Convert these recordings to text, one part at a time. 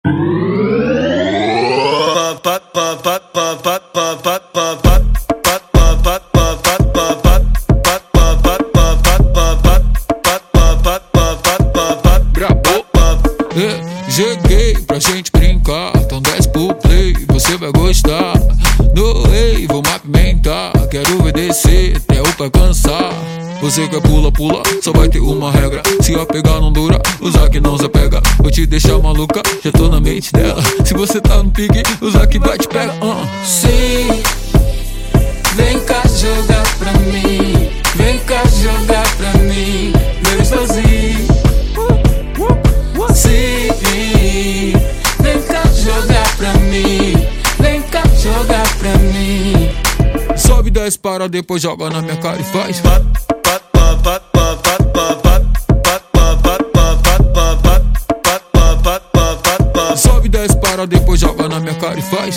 Cheguei pra gente brincar, então desce pro play, você vai gostar. No rei, vou apimentar, quero ver descer até o pé cansar. Você quer pula, pula, só vai ter uma regra. Se apegar não dura, usar que não se apega. Vou te deixar maluca, já tô na mente dela. Se você tá no pique, usar que vai te pega. Sim, vem cá jogar pra mim. Vem cá jogar pra mim, bem sozinho. Sim, vem cá jogar pra mim. Vem cá jogar pra mim. Sobe 10 para, depois joga na minha cara e faz. Sobe 10 para, depois joga na minha cara e faz.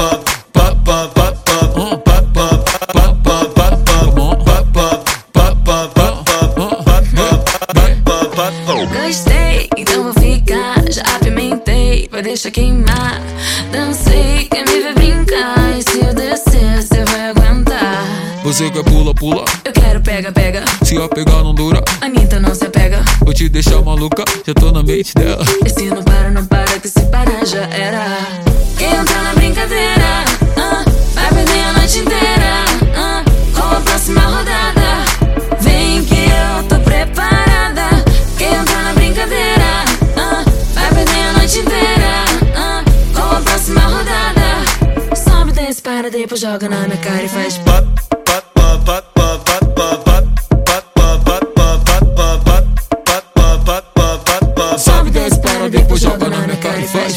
Gostei, então vou ficar. Já apimentei, vai deixar queimar. Dancei, quer me ver brincar. E se eu descer, cê vai aguentar. Você quer pula, pula, eu quero pega, pega. Se apegar não dura, Anitta não se apega. Vou te deixar maluca, já tô na mente dela. E se não para, não para, que se parar já era. Quem entra na brincadeira, vai perder a noite inteira. Com a próxima rodada, vem que eu tô preparada. Quem entra na brincadeira, vai perder a noite inteira. Com a próxima rodada, sobe, desce, para, depois joga na minha cara e faz. Sobe 10 para, depois joga na minha cara e faz.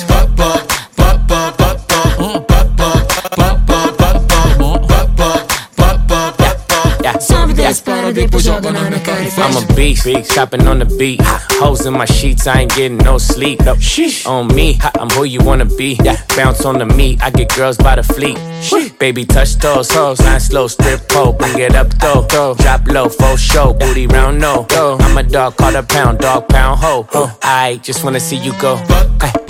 Sobe 10 para, depois joga na minha cara e faz. I'm a beast, chopping on the beat. Hoes in my sheets, I ain't getting no sleep. On me, I'm who you wanna be. Bounce on the meat, I get girls by the fleet. Baby, touch those hoes, line slow, strip pole, bring it up though. Drop low, full show, booty round no. I'm a dog, call a pound, dog pound ho. I just wanna see you go.